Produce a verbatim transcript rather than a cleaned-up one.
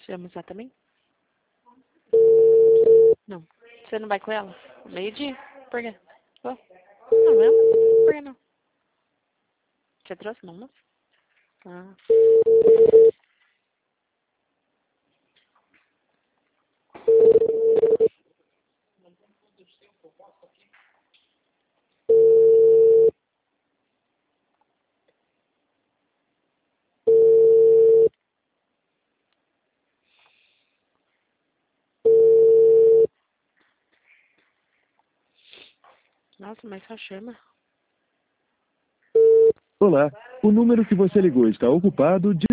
Você vai almoçar também? Não. Você não vai com ela? Meio-dia? Por quê? Oh. Não, mesmo? Por que não? Você trouxe no almoço? Ah. Nossa, mas só chama. Olá, o número que você ligou está ocupado.